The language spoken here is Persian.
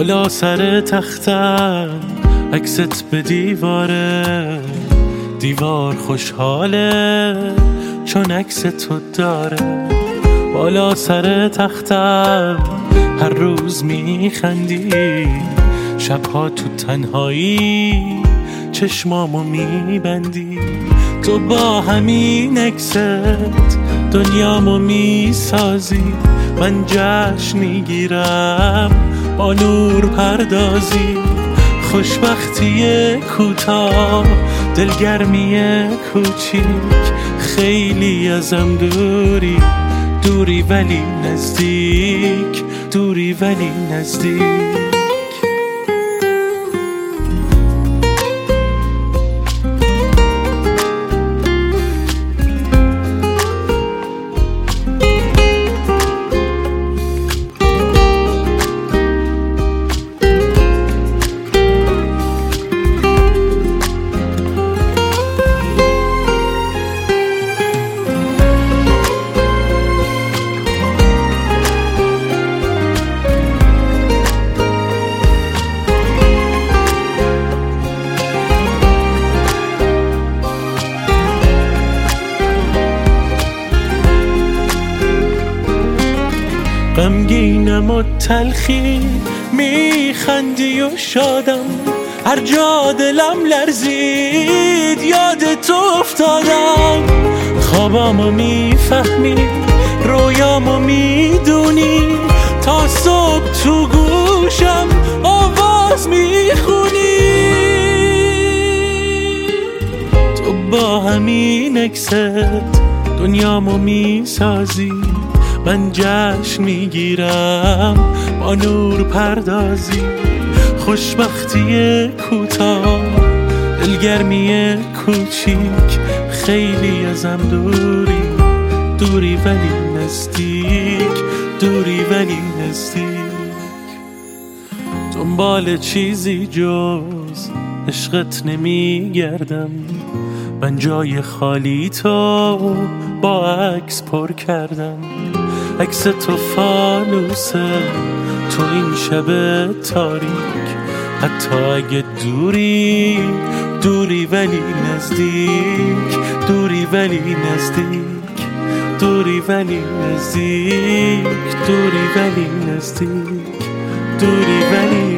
بالا سر تختم عکست به دیوار خوشحاله چون عکس تو داره. بالا سر تختم هر روز میخندی، شبها تو تنهایی چشمامو میبندی. تو با همین عکست دنیامو میسازی، من جشن میگیرم با نور پردازی. خوشبختی کوتاه، دلگرمی کوچیک، خیلی ازم دوری ولی نزدیک، دوری ولی نزدیک. غمگینم و تلخی، میخندی و شادم، هر جا دلم لرزید یاد تو افتادم. خوابامو میفهمی، رویامو میدونی، تا صبح تو گوشم آواز میخونی. تو با همین عکست دنیامو میسازی، من جشن میگیرم با نور پردازی. خوشبختی کوتاه، دلگرمی کوچیک، خیلی ازم دوری ولی نزدیک، دوری ولی نزدیک. دنبال چیزی جز عشقت نمیگردم، من جای خالی تو با عکس پر کردم. عکس تو فانوسه تو این شب تاریک، حتی اگه دوری ولی نزدیک، دوری ولی نزدیک، دوری ولی نزدیک، دوری ولی نزدیک، دوری ولی